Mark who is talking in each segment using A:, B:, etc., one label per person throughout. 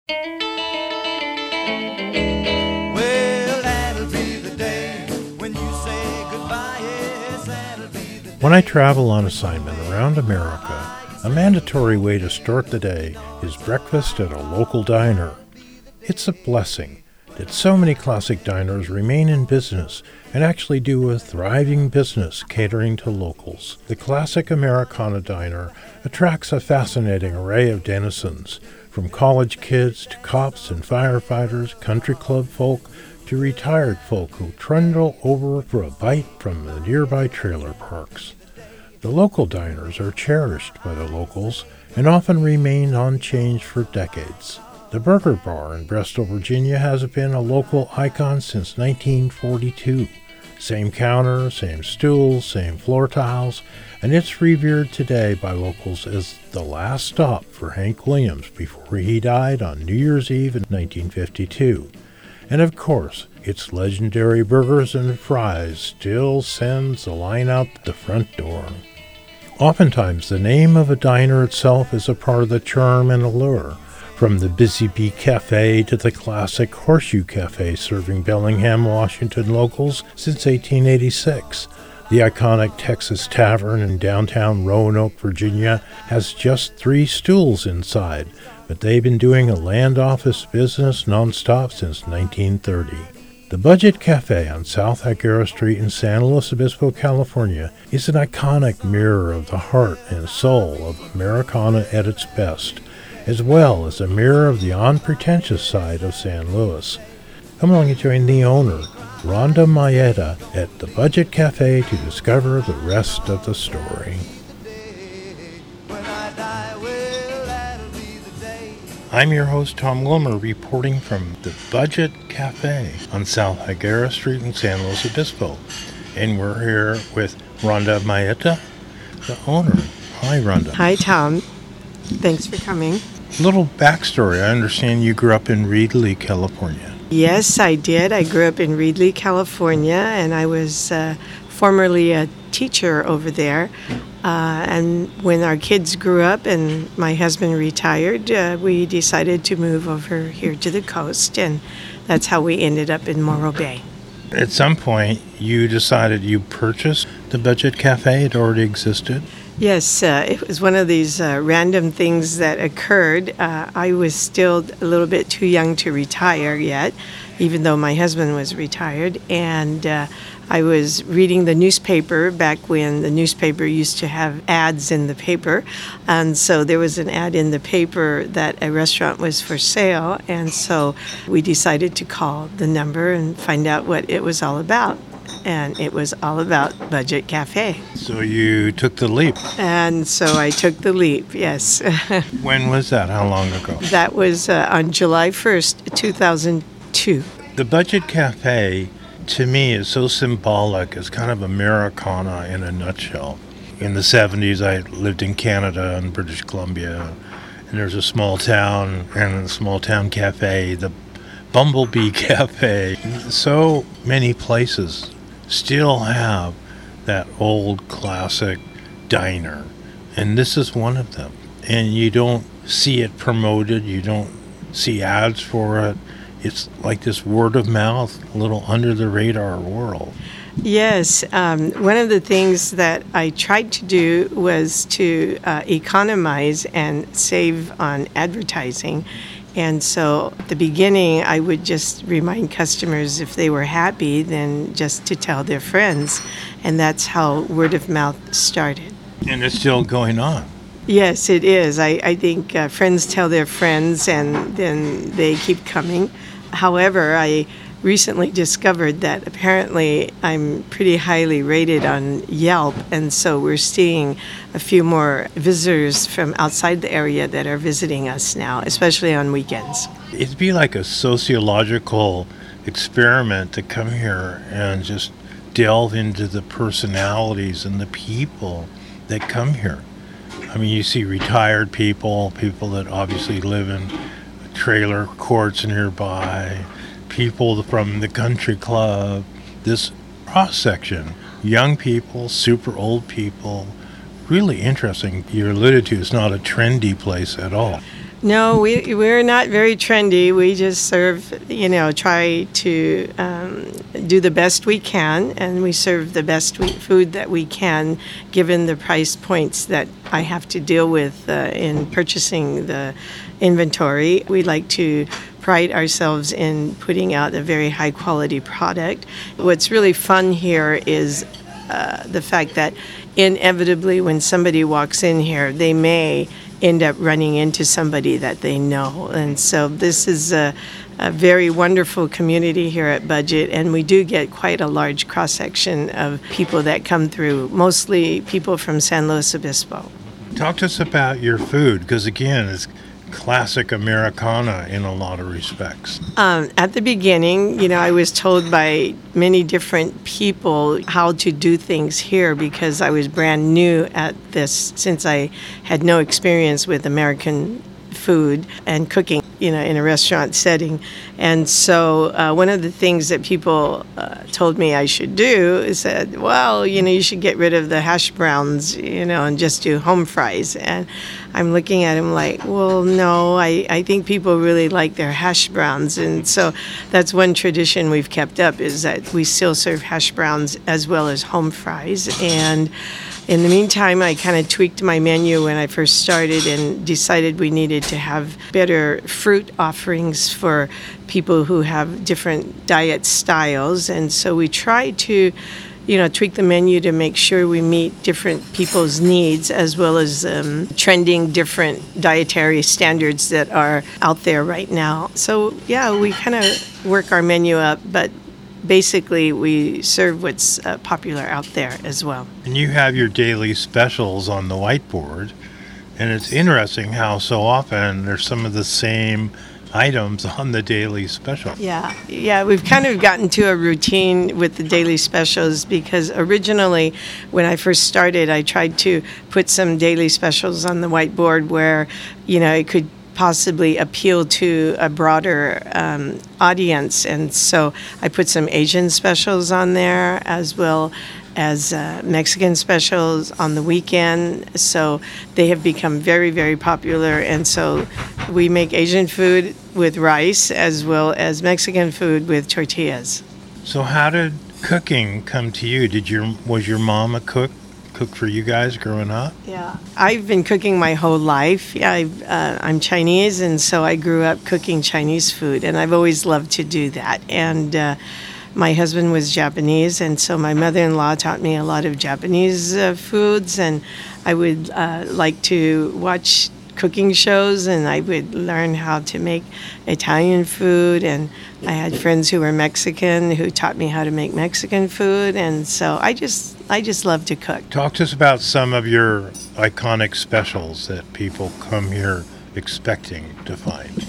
A: Well, that'll be the day when you say goodbye. Yes, that'll be the day.
B: When I travel on assignment around America, a mandatory way to start the day is breakfast at a local diner. It's a blessing that so many classic diners remain in business and actually do a thriving business catering to locals. The classic Americana diner attracts a fascinating array of denizens, from college kids to cops and firefighters, country club folk to retired folk who trundle over for a bite from the nearby trailer parks. The local diners are cherished by the locals and often remain unchanged for decades. The Burger Bar in Bristol, Virginia has been a local icon since 1942. Same counter, same stools, same floor tiles, and it's revered today by locals as the last stop for Hank Williams before he died on New Year's Eve in 1952. And of course, its legendary burgers and fries still sends the line out the front door. Oftentimes, the name of a diner itself is a part of the charm and allure. From the Busy Bee Cafe to the classic Horseshoe Cafe serving Bellingham, Washington locals since 1886. The iconic Texas Tavern in downtown Roanoke, Virginia has just 3 stools inside, but they've been doing a land office business nonstop since 1930. The Budget Cafe on South Higuera Street in San Luis Obispo, California is an iconic mirror of the heart and soul of Americana at its best, as well as a mirror of the unpretentious side of San Luis. Come along and join the owner, Rhonda Maeda, at the Budget Cafe to discover the rest of the story.
A: When I die, well, that'll be the day.
B: I'm your host, Tom Wilmer, reporting from the Budget Cafe on South Higuera Street in San Luis Obispo. And we're here with Rhonda Maeda, the owner. Hi, Rhonda.
C: Hi, Tom. Thanks for coming.
B: Little backstory. I understand you grew up in Reedley, California.
C: Yes, I did. I grew up in Reedley, California, and I was formerly a teacher over there. And when our kids grew up and my husband retired, we decided to move over here to the coast, and that's how we ended up in Morro Bay.
B: At some point, you decided you purchased the Budget Cafe. It already existed.
C: Yes, it was one of these random things that occurred. I was still a little bit too young to retire yet, even though my husband was retired. And I was reading the newspaper back when the newspaper used to have ads in the paper. And so there was an ad in the paper that a restaurant was for sale. And so we decided to call the number and find out what it was all about. And it was all about Budget Cafe.
B: So you took the leap.
C: And so I took the leap, yes.
B: When was that? How long ago?
C: That was on July 1st, 2002.
B: The Budget Cafe, to me, is so symbolic. It's kind of Americana in a nutshell. In the 70s, I lived in Canada and British Columbia, and there's a small town, and a small town cafe, the Bumblebee Cafe. So many places still have that old classic diner, and this is one of them. And you don't see it promoted, you don't see ads for it. It's like this word of mouth, a little under the radar world.
C: Yes, one of the things that I tried to do was to economize and save on advertising. And so at the beginning, I would just remind customers if they were happy, then just to tell their friends. And that's how word of mouth started.
B: And it's still going on.
C: Yes, it is. I think friends tell their friends, and then they keep coming. However, I recently discovered that apparently I'm pretty highly rated on Yelp, and so we're seeing a few more visitors from outside the area that are visiting us now, especially on weekends.
B: It'd be like a sociological experiment to come here and just delve into the personalities and the people that come here. I mean, you see retired people that obviously live in trailer courts nearby, people from the country club, this cross-section, young people, super old people, really interesting. You alluded to it's not a trendy place at all.
C: No, we're not very trendy. We just serve, try to do the best we can, and we serve the best food that we can, given the price points that I have to deal with in purchasing the inventory. We like to pride ourselves in putting out a very high quality product. What's really fun here is the fact that inevitably when somebody walks in here, they may end up running into somebody that they know. And so this is a very wonderful community here at Budget, and we do get quite a large cross-section of people that come through, mostly people from San Luis Obispo.
B: Talk to us about your food, because again, it's classic Americana in a lot of respects.
C: At the beginning, I was told by many different people how to do things here because I was brand new at this, since I had no experience with American food and cooking, in a restaurant setting. And so one of the things that people told me I should do is said, well, you should get rid of the hash browns, and just do home fries. And I'm looking at him like, well, no, I think people really like their hash browns. And so that's one tradition we've kept up, is that we still serve hash browns as well as home fries. And in the meantime, I kind of tweaked my menu when I first started and decided we needed to have better fruit offerings for people who have different diet styles. And so we try to, tweak the menu to make sure we meet different people's needs, as well as trending different dietary standards that are out there right now. So, yeah, we kind of work our menu up, but basically we serve what's popular out there as well.
B: And you have your daily specials on the whiteboard, and it's interesting how so often there's some of the same items on the daily special.
C: Yeah, we've kind of gotten to a routine with the daily specials, because originally when I first started, I tried to put some daily specials on the whiteboard where, it could possibly appeal to a broader audience. And so I put some Asian specials on there, as well as Mexican specials on the weekend. So they have become very, very popular. And so we make Asian food with rice as well as Mexican food with tortillas.
B: So how did cooking come to you? Was your mom a cook for you guys growing up?
C: Yeah, I've been cooking my whole life. I'm Chinese, and so I grew up cooking Chinese food, and I've always loved to do that. And my husband was Japanese, and so my mother-in-law taught me a lot of Japanese foods, and I would like to watch cooking shows, and I would learn how to make Italian food, and I had friends who were Mexican who taught me how to make Mexican food, and so I just love to cook.
B: Talk to us about some of your iconic specials that people come here expecting to find.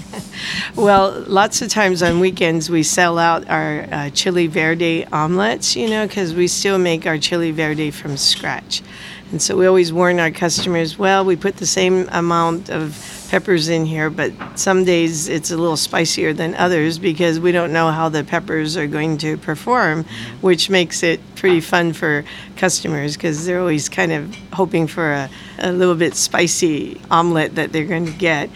C: Well, lots of times on weekends we sell out our chili verde omelets, because we still make our chili verde from scratch. And so we always warn our customers, well, we put the same amount of peppers in here, but some days it's a little spicier than others because we don't know how the peppers are going to perform, which makes it pretty fun for customers because they're always kind of hoping for a little bit spicy omelet that they're going to get.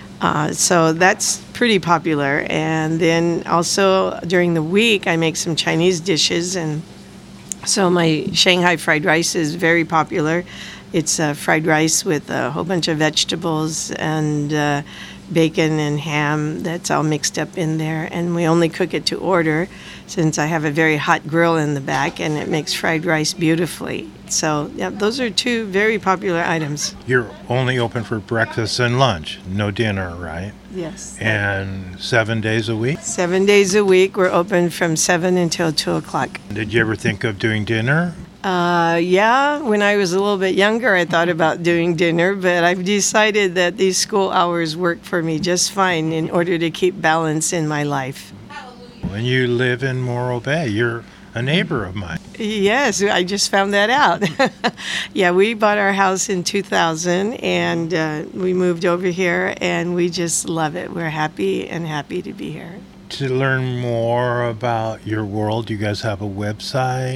C: So that's pretty popular. And then also during the week, I make some Chinese dishes, and so my Shanghai fried rice is very popular. It's fried rice with a whole bunch of vegetables and bacon and ham that's all mixed up in there. And we only cook it to order since I have a very hot grill in the back, and it makes fried rice beautifully. So, yeah, those are two very popular items.
B: You're only open for breakfast and lunch, no dinner, right?
C: Yes.
B: And 7 days a week?
C: 7 days a week. We're open from 7 until 2 o'clock.
B: Did you ever think of doing dinner?
C: Yeah, when I was a little bit younger, I thought about doing dinner, but I've decided that these school hours work for me just fine in order to keep balance in my life.
B: When you live in Morro Bay, you're a neighbor of mine.
C: Yes, I just found that out. Yeah, we bought our house in 2000, and we moved over here, and we just love it. We're happy to be here.
B: To learn more about your world, you guys have a website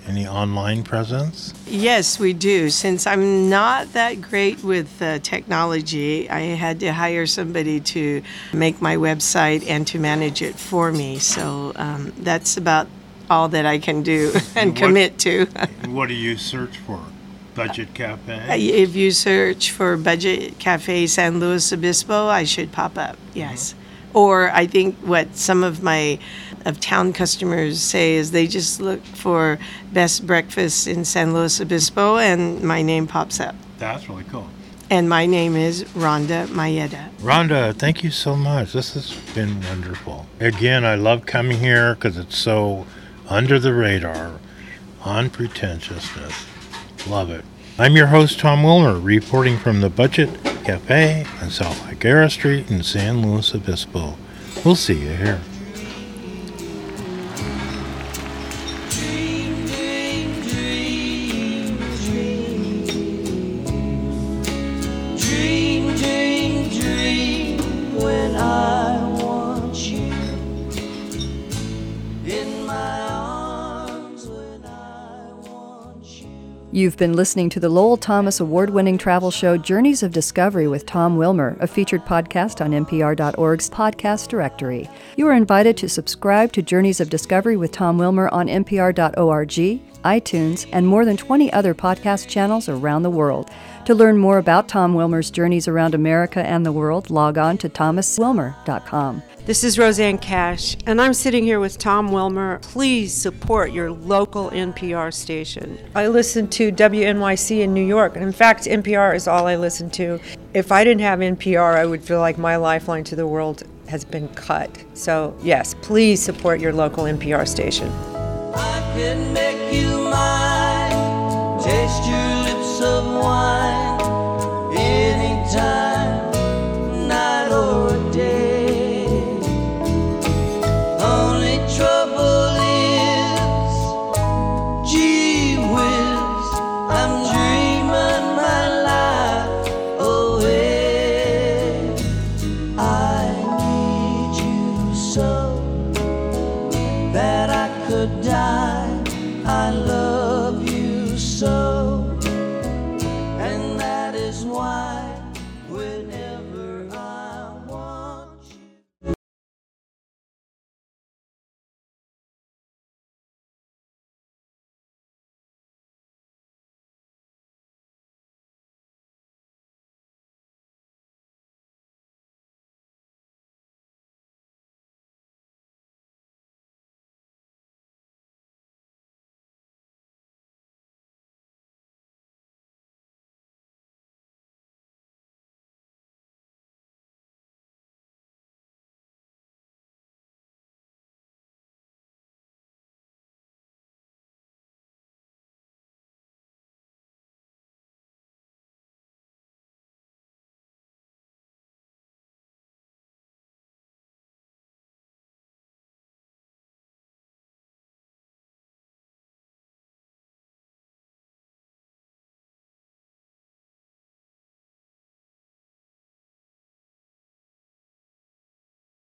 B: Any online presence?
C: Yes, we do. Since I'm not that great with technology, I had to hire somebody to make my website and to manage it for me. So that's about all that I can do and commit to.
B: What do you search for? Budget Cafe?
C: If you search for Budget Cafe San Luis Obispo, I should pop up, yes. Or I think what some of my town customers say is they just look for best breakfast in San Luis Obispo and my name pops up.
B: That's really cool.
C: And my name is Rhonda Mayeda.
B: Rhonda, thank you so much. This has been wonderful. Again, I love coming here because it's so under the radar, unpretentiousness. Love it. I'm your host, Tom Wilmer, reporting from the Budget Cafe on South Higuera Street in San Luis Obispo. We'll see you here.
D: You've been listening to the Lowell Thomas award-winning travel show Journeys of Discovery with Tom Wilmer, a featured podcast on NPR.org's podcast directory. You are invited to subscribe to Journeys of Discovery with Tom Wilmer on NPR.org, iTunes, and more than 20 other podcast channels around the world. To learn more about Tom Wilmer's journeys around America and the world, log on to thomaswilmer.com.
E: This is Roseanne Cash, and I'm sitting here with Tom Wilmer. Please support your local NPR station. I listen to WNYC in New York, and in fact, NPR is all I listen to. If I didn't have NPR, I would feel like my lifeline to the world has been cut. So yes, please support your local NPR station.
A: I can make you mine, taste your lips of wine, anytime, night or day. Only trouble is, gee whiz, I'm dreaming my life away. I need you so that I could die.